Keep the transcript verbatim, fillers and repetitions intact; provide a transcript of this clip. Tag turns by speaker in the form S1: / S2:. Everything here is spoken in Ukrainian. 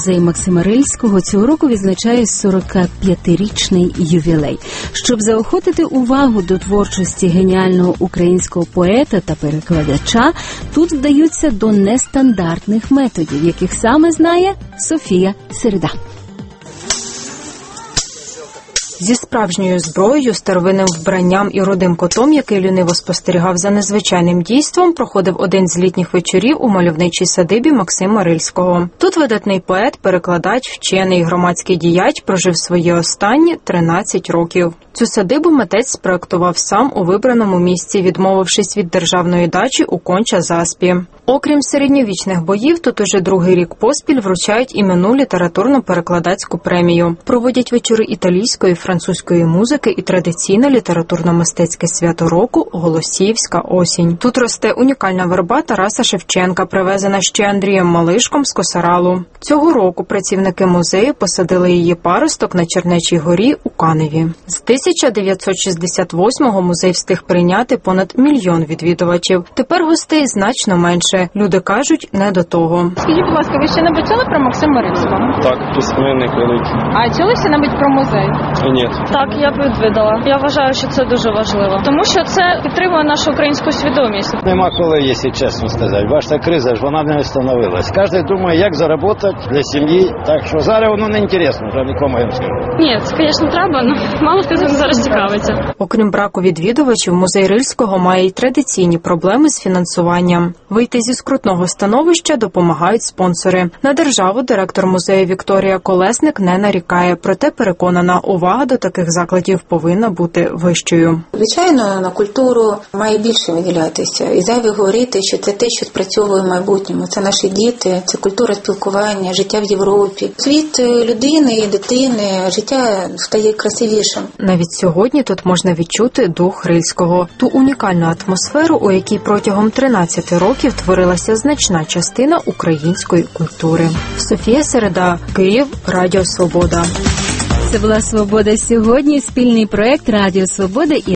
S1: музей Максима Рильського цього року відзначає сорокап'ятирічний ювілей. Щоб заохотити увагу до творчості геніального українського поета та перекладача, тут вдаються до нестандартних методів, яких саме знає Софія Середа.
S2: Зі справжньою зброєю, старовинним вбранням і рудим котом, який ліниво спостерігав за незвичайним дійством, проходив один з літніх вечорів у мальовничій садибі Максима Рильського. Тут видатний поет, перекладач, вчений і громадський діяч прожив свої останні тринадцять років. Цю садибу митець спроектував сам у вибраному місці, відмовившись від державної дачі у Конча-Заспі. Окрім середньовічних боїв, тут уже другий рік поспіль вручають іменну літературно-перекладацьку премію. Проводять вечори італійської, французької музики і традиційне літературно-мистецьке свято року «Голосіївська осінь». Тут росте унікальна верба Тараса Шевченка, привезена ще Андрієм Малишком з Косаралу. Цього року працівники музею посадили її паросток на Чернечій горі у Каневі. З тисяча дев'ятсот шістдесят восьмого музей встиг прийняти понад мільйон відвідувачів. Тепер гостей значно менше. Люди кажуть, не до того.
S3: Скажіть, будь ласка, ви ще-небудь чули про Максима Рильського?
S4: Так, письменник великий.
S3: А чули ще-небудь про музей?
S4: Ні.
S5: Так, я б відвідала. Я вважаю, що це дуже важливо. Тому що це підтримує нашу українську свідомість.
S6: Нема коли, якщо чесно сказати. Ваша криза ж, вона не встановилась. Кожен думає, як заробити для сім'ї. Так що зараз воно не інтересно, вже нікому я не скажу.
S5: Ні, це, звісно, треба, але мало хто цим зараз цікавиться.
S2: Окрім браку відвідувачів, музей Рильського має й традиційні проблеми з фінансуванням. Вийти зі скрутного становища допомагають спонсори. На державу директор музею Вікторія Колесник не нарікає, проте переконана, увага до таких закладів повинна бути вищою.
S7: Звичайно, на культуру має більше виділятися. І зайве говорити, що це те, що спрацьовує в майбутньому. Це наші діти, це культура спілкування, життя в Європі. Світ людини і дитини, життя стає красивішим.
S2: Навіть сьогодні тут можна відчути дух Рильського. Ту унікальну атмосферу, у якій протягом тринадцяти років творилася значна частина української культури. Софія Середа, Київ, Радіо Свобода.
S1: Це була «Свобода сьогодні», спільний проект Радіо Свобода і